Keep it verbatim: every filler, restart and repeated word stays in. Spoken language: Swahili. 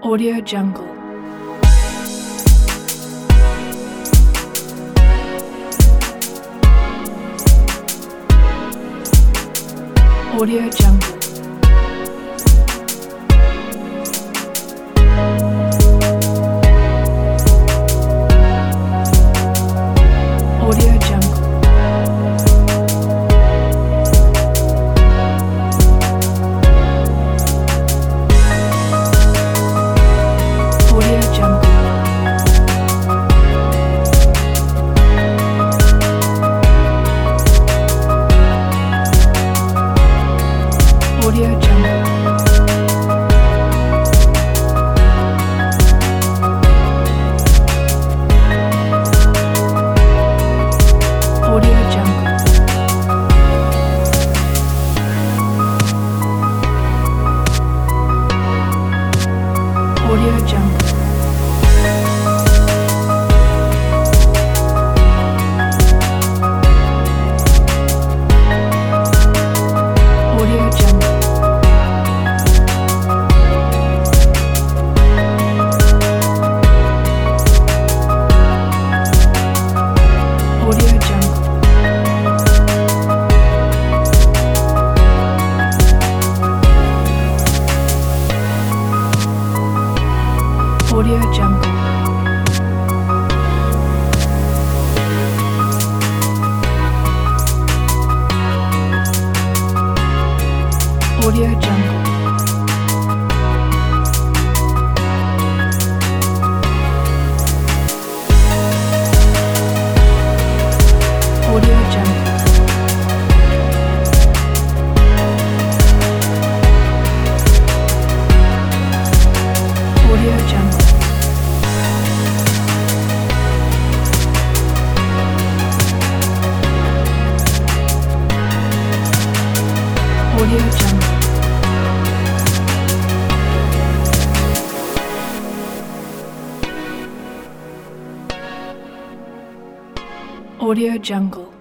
Audio Jungle. Audio Jungle. Audio Jungle. Audio Jungle. Audio Jungle. Audio Jungle. Audio Jungle. Audio Jungle. Audio Jungle. Audio Jungle. Audio Jungle. Audio Jungle. Audio Jungle. Audio Jungle. Audio Jungle.